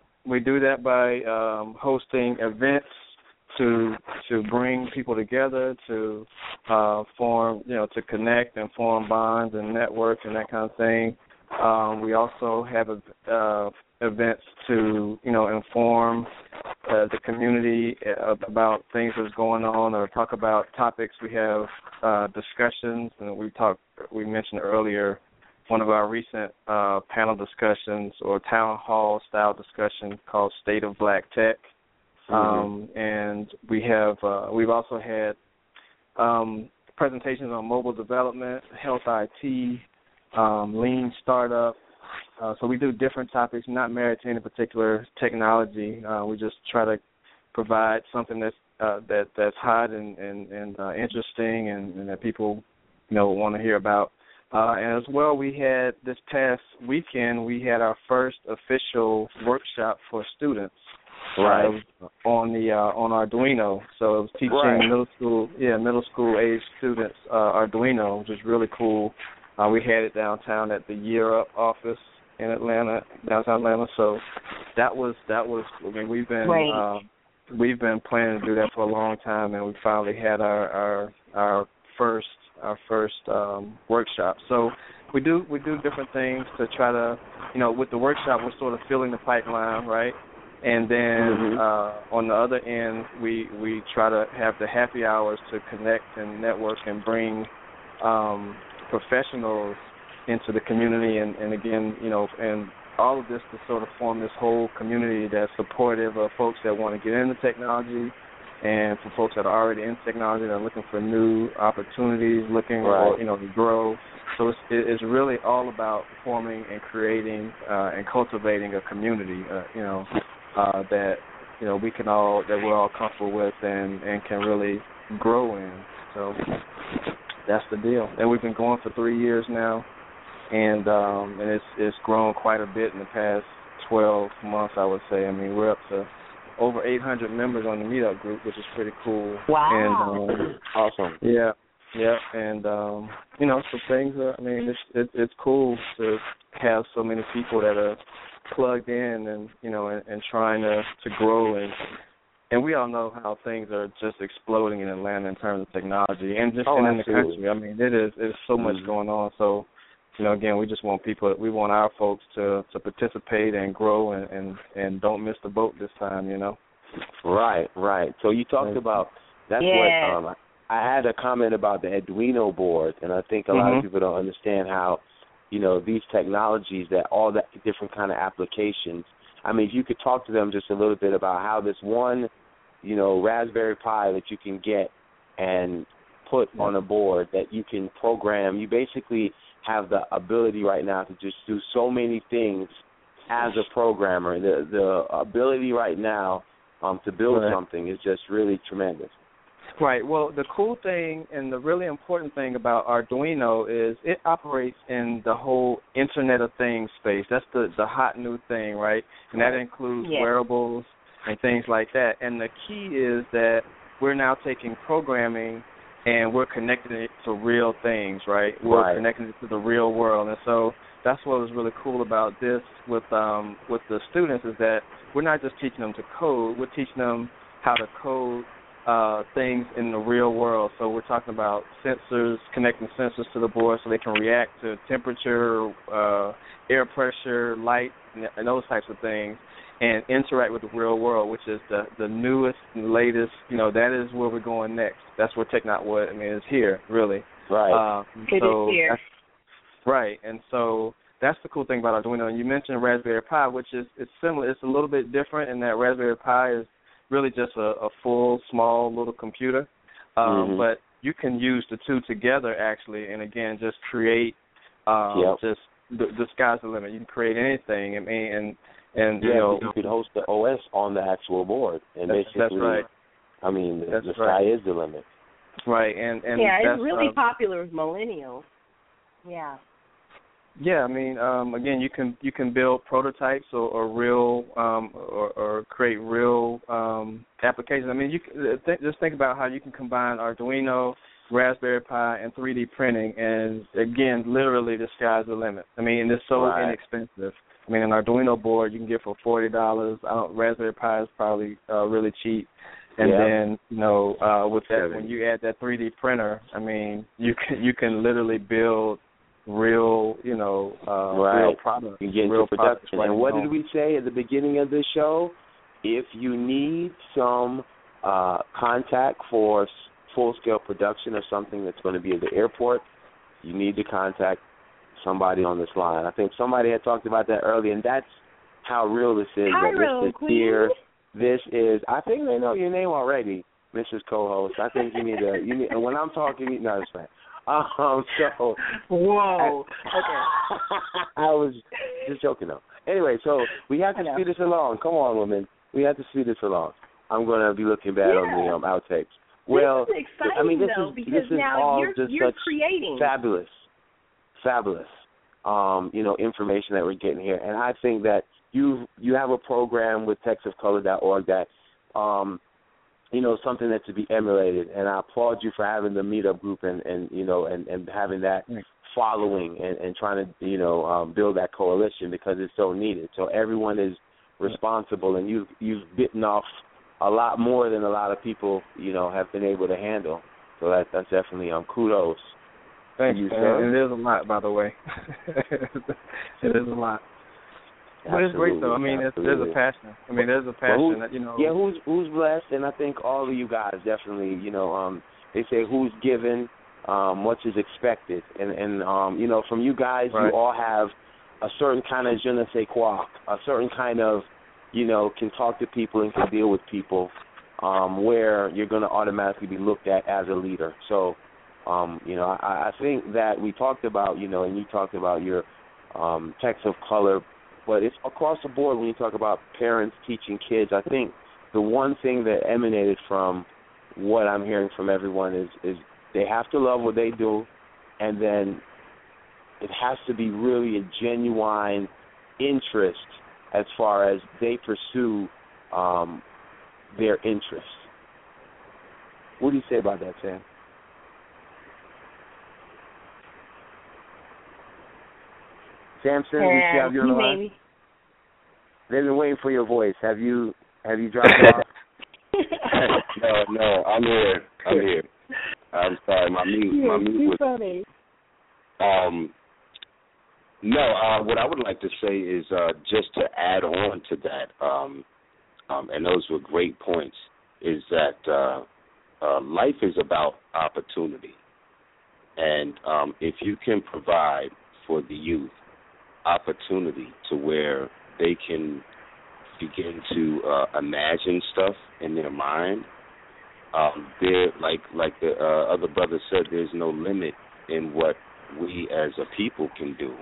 by hosting events to bring people together, to form, to connect and form bonds and network and that kind of thing. We also have events to, inform the community about things that's going on, or talk about topics. We have discussions, and we mentioned earlier one of our recent panel discussions or town hall style discussion called State of Black Tech. And we've also had presentations on mobile development, health IT, lean startup. So we do different topics, not married to any particular technology. We just try to provide something that's hot and interesting and that people want to hear about. And as well, we had this past weekend, we had our first official workshop for students. Right. On Arduino. So it was teaching middle school age students Arduino, which is really cool. We had it downtown at the Year Up office in downtown Atlanta. So that was. I mean, we've been planning to do that for a long time, and we finally had our first workshop. So we do different things to try to, with the workshop, we're sort of filling the pipeline, right? And then on the other end, we try to have the happy hours to connect and network and bring professionals into the community, and again, and all of this to sort of form this whole community that's supportive of folks that want to get into technology, and for folks that are already in technology that are looking for new opportunities, looking to grow. So it's really all about forming and creating and cultivating a community, that we're all comfortable with and can really grow in. So that's the deal. And we've been going for 3 years now, and it's grown quite a bit in the past 12 months, I would say. I mean, we're up to over 800 members on the meetup group, which is pretty cool. Wow. And, awesome. Yeah. Yeah, and some things are. I mean, it's cool to have so many people that are plugged in and and trying to grow and we all know how things are just exploding in Atlanta in terms of technology and just in the country. I mean, it's so much going on. So, again, we just want our folks to participate and grow and don't miss the boat this time. Right. So you talked about that's what. I had a comment about the Arduino board, and I think a lot of people don't understand how, these technologies, that all the different kind of applications. I mean, if you could talk to them just a little bit about how this one, Raspberry Pi that you can get and put on a board that you can program. You basically have the ability right now to just do so many things as a programmer. The ability right now to build something is just really tremendous. Right. Well, the cool thing and the really important thing about Arduino is it operates in the whole Internet of Things space. That's the hot new thing, right? And that includes wearables and things like that. And the key is that we're now taking programming and we're connecting it to real things, right? We're connecting it to the real world. And so that's what was really cool about this with the students is that we're not just teaching them to code. We're teaching them how to code things in the real world. So we're talking about sensors, connecting sensors to the board so they can react to temperature, air pressure, light, and those types of things, and interact with the real world, which is the newest and latest. That is where we're going next. That's where is here, really. Right. It is here. Right, and so that's the cool thing about Arduino. And you mentioned Raspberry Pi, which is similar. It's a little bit different in that Raspberry Pi is really just a full, small little computer. But you can use the two together, actually, and, again, just create just the sky's the limit. You can create anything. I mean, and you could host the OS on the actual board. And that's right. I mean, the sky is the limit. Right. And it's really popular with millennials. Yeah. Yeah, I mean, again, you can build prototypes or real or create real applications. I mean, you just think about how you can combine Arduino, Raspberry Pi, and 3D printing, and again, literally the sky's the limit. I mean, it's so inexpensive. I mean, an Arduino board you can get for $40. Raspberry Pi is probably really cheap. And then, with that, when you add that 3D printer, I mean, you can literally build real, real products. You get into production. And what did we say at the beginning of this show? If you need some contact for full-scale production of something that's going to be at the airport, you need to contact somebody on this line. I think somebody had talked about that earlier, and that's how real this is. Cairo, Queen. This is, I think they know your name already, Mrs. Co-host. I think you need, and when I'm talking, no, it's fine. So. Whoa. Okay. I was just joking, though. Anyway, so we have to speed this along. Come on, women. We have to speed this along. I'm going to be looking bad on the outtakes. Well, this is exciting, I mean, this because is now all you're just you're such creating. fabulous, information that we're getting here. And I think that you have a program with TexasColor.org that, something that's to be emulated. And I applaud you for having the meetup group and having that following and trying to, build that coalition because it's so needed. So everyone is responsible, and you've bitten off a lot more than a lot of people, have been able to handle. So that's definitely kudos. Thank you, sir. And it is a lot, by the way. It is a lot. But it's great, though. I mean, there's a passion. I mean, there's a passion that, Yeah, who's blessed, and I think all of you guys definitely, they say who's given, much is expected. And from you guys, you all have a certain kind of je ne sais quoi, a certain kind of, can talk to people and can deal with people, where you're going to automatically be looked at as a leader. So I think that we talked about, and you talked about your text of color, but it's across the board when you talk about parents teaching kids. I think the one thing that emanated from what I'm hearing from everyone is they have to love what they do, and then it has to be really a genuine interest as far as they pursue their interests. What do you say about that, Sam? Samson, you have your line? They've been waiting for your voice. Have you dropped off? No, I'm here. I'm sorry, my mute was funny. What I would like to say is just to add on to that, and those were great points, is that life is about opportunity. And if you can provide for the youth opportunity to where they can begin to imagine stuff in their mind, there, like the other brother said, there's no limit in what we as a people can do.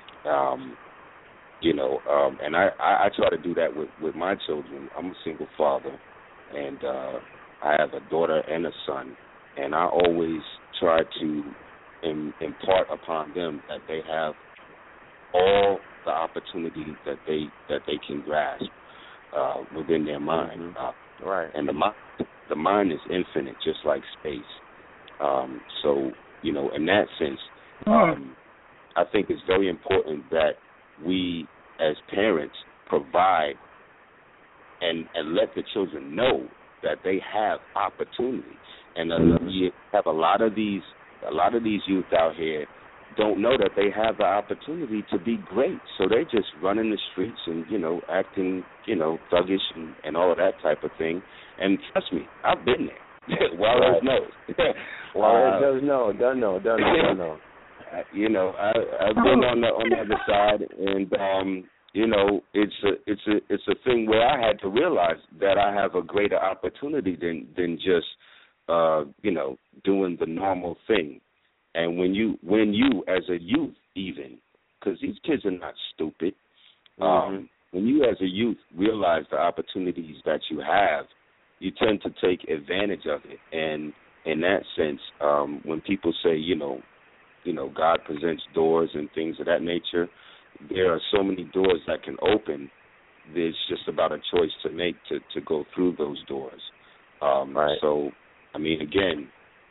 And I try to do that with my children. I'm a single father, and I have a daughter and a son, and I always try to impart upon them that they have all the opportunity that they can grasp within their mind. Right. And the mind is infinite, just like space. So, in that sense, I think it's very important that we, as parents, provide and let the children know that they have opportunity. And you have a lot of these youth out here don't know that they have the opportunity to be great. So they just run in the streets and, acting, thuggish and all of that type of thing. And trust me, I've been there. Juarez knows. Juarez does know. I've been on the other side, and it's a thing where I had to realize that I have a greater opportunity than just doing the normal thing. And when you as a youth, even, because these kids are not stupid, when you as a youth realize the opportunities that you have, you tend to take advantage of it. And in that sense, when people say, God presents doors and things of that nature, there are so many doors that can open. There's just about a choice to make to go through those doors. Right. So, again,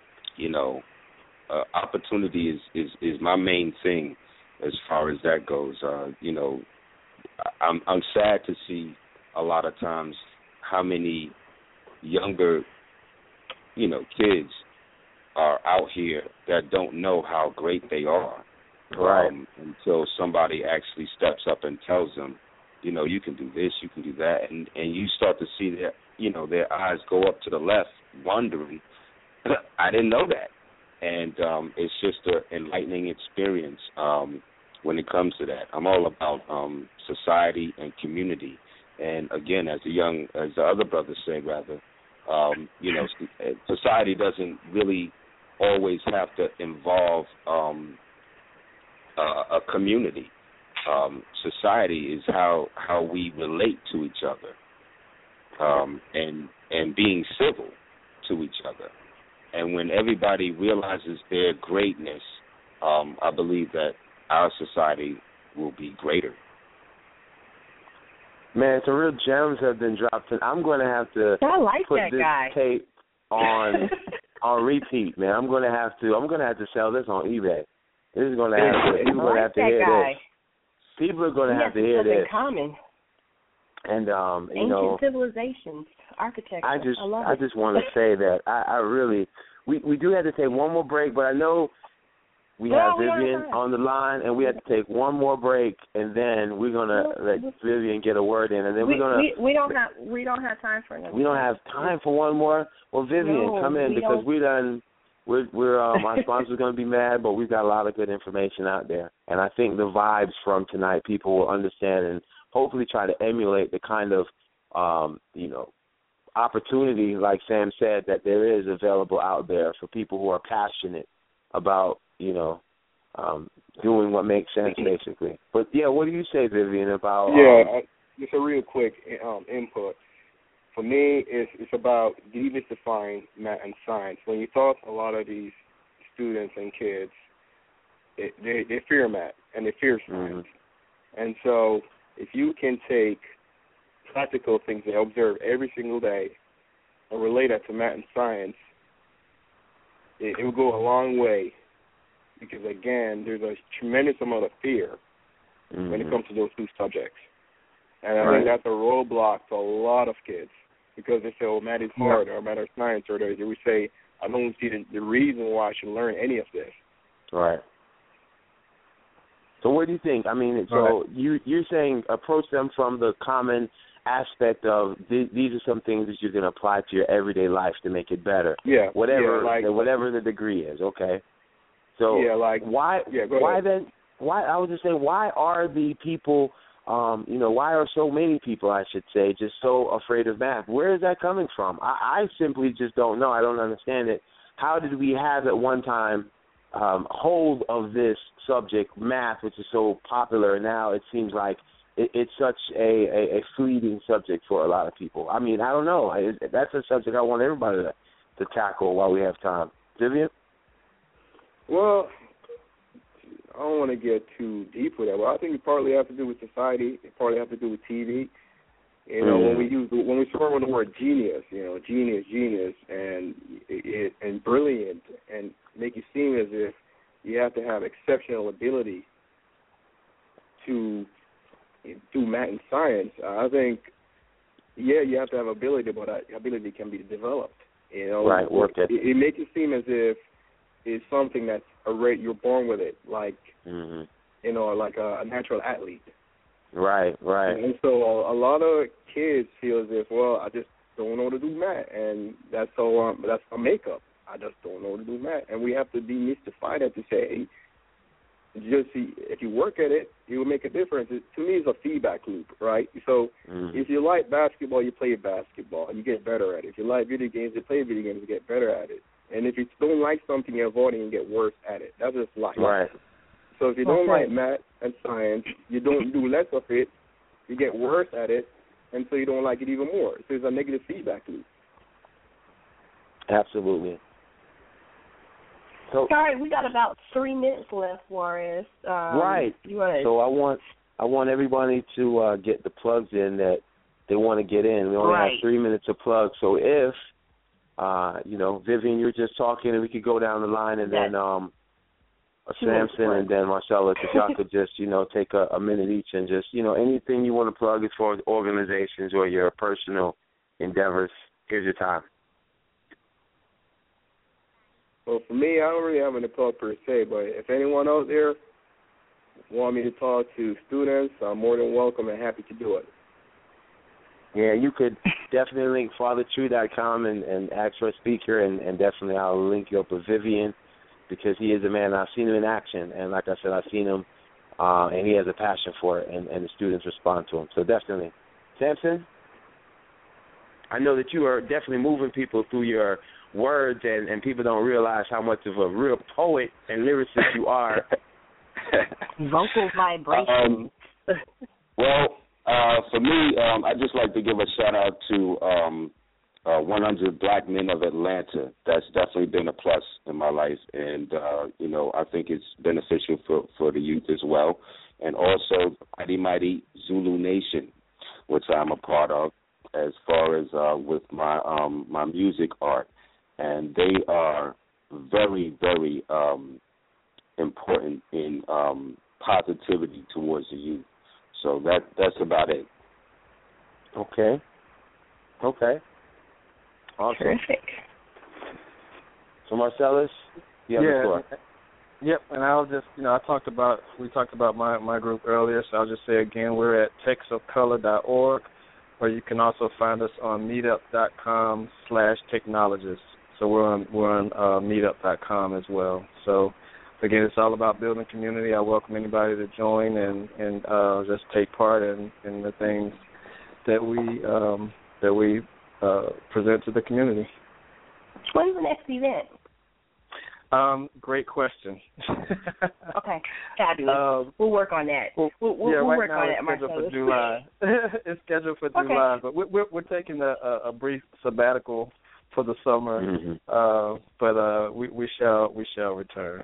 opportunity is my main thing as far as that goes. I'm sad to see a lot of times how many younger, kids are out here that don't know how great they are. Right. Until somebody actually steps up and tells them, you can do this, you can do that, and you start to see their eyes go up to the left, wondering, I didn't know that. And it's just an enlightening experience when it comes to that. I'm all about society and community. And again, as the other brother said, society doesn't really always have to involve a community. Society is how we relate to each other, and being civil to each other. And when everybody realizes their greatness, I believe that our society will be greater. Man, some real gems have been dropped. And I'm going to have to put this tape on repeat, man. I'm going to have to sell this on eBay. This is going to have to. People are going to have to hear this. People are going to have to hear this. Common. And ancient civilizations, architecture. I just want to say that I really we do have to take one more break, but I know we have Vivian on the line, and we have to take one more break, and then we're gonna let Vivian get a word in, and then we don't have time for another. We don't have time for one more. Well, Vivian, come in because we're our sponsor's gonna be mad, but we've got a lot of good information out there, and I think the vibes from tonight, people will understand and hopefully try to emulate the kind of opportunity, like Sam said, that there is available out there for people who are passionate about, doing what makes sense, basically. But, yeah, what do you say, Vivian, about... just a real quick input. For me, it's about demystifying math and science. When you talk to a lot of these students and kids, they fear math and they fear science. And so if you can take practical things they observe every single day and relate that to math and science, it will go a long way, because, again, there's a tremendous amount of fear when it comes to those two subjects. And I think that's a roadblock to a lot of kids, because they say, math is hard, or math is science, or they would say, I don't see the reason why I should learn any of this. Right. So what do you think? I mean, so you're saying approach them from the common aspect of these are some things that you can apply to your everyday life to make it better. Yeah. Whatever the degree is. Okay. So why then? Why I would just say, why are the people? Why are so many people, I should say, just so afraid of math? Where is that coming from? I simply just don't know. I don't understand it. How did we have at one time hold of this subject, math, which is so popular, and now it seems like it's such a fleeting subject for a lot of people? I mean, I don't know. That's a subject I want everybody to tackle while we have time. Vivian? Well, I don't want to get too deep with that, but I think it partly has to do with society. It partly has to do with TV. When we throw around the word genius, genius, and brilliant, and make it seem as if you have to have exceptional ability to do math and science. I think, you have to have ability, but that ability can be developed. Right. It makes it seem as if it's something that's you're born with it, like like a natural athlete. Right. And so a lot of kids feel as if, I just don't know how to do math, and that's my makeup. I just don't know how to do math, and we have to demystify that to say, if you work at it, it will make a difference. To me, it's a feedback loop, right? So if you like basketball, you play basketball, you get better at it. If you like video games, you play video games, you get better at it. And if you don't like something, you avoid it and get worse at it. That's just life. Right. So if you don't like math and science, you don't do less of it, you get worse at it, and so you don't like it even more. So it's a negative feedback loop. Absolutely. So, sorry, we got about 3 minutes left, Juarez. Right. So I want everybody to get the plugs in that they want to get in. We only have 3 minutes to plug. So if Vivian, you're just talking, and we could go down the line, and then Samson and then Marcellus, if y'all could just, take a minute each and just, anything you want to plug as far as organizations or your personal endeavors, here's your time. Well, for me, I don't really have any plug per se, but if anyone out there want me to talk to students, I'm more than welcome and happy to do it. Yeah, you could definitely link fathertrue.com and ask for a speaker, and definitely I'll link you up with Vivian, because he is a man. I've seen him in action, and like I said, I've seen him, and he has a passion for it, and the students respond to him. So definitely. Samson, I know that you are definitely moving people through your words, and people don't realize how much of a real poet and lyricist you are. Vocal vibration. For me, I'd just like to give a shout-out to 100 Black Men of Atlanta. That's definitely been a plus in my life, and, I think it's beneficial for the youth as well. And also, Mighty Zulu Nation, which I'm a part of, as far as with my music art. And they are very, very important in positivity towards the youth. So that's about it. Okay. Awesome. Terrific. So Marcellus, you have the floor. Yep, and I'll just, we talked about my group earlier, so I'll just say again, we're at textofcolor.org, or you can also find us on meetup.com/technologists. So we're on meetup.com as well. So again, it's all about building community. I welcome anybody to join and just take part in the things that we present to the community. When's the next event? Great question. Okay, fabulous. We'll work on that. We'll work on that, Marcellus. For July. It's scheduled for July, but we're taking a brief sabbatical for the summer. But we shall return.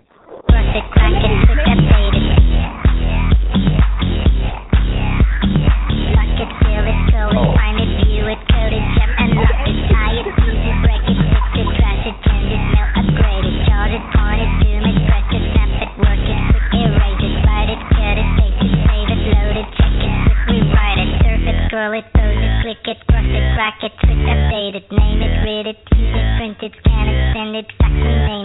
Find it, view it, code it, jump and lock it, tie it, use it, break it, fix it, trash it, change it, mail, upgrade it, chart it, point it, zoom it, press it, snap it, work it, quick erase it, write it, cut it, paste it, save it, load it, check it, quick rewrite it, surf it, scroll it, pose it, click it, cross it, crack it, twist, update it, name it, read it, use it, print it, scan it, send it, fax and mail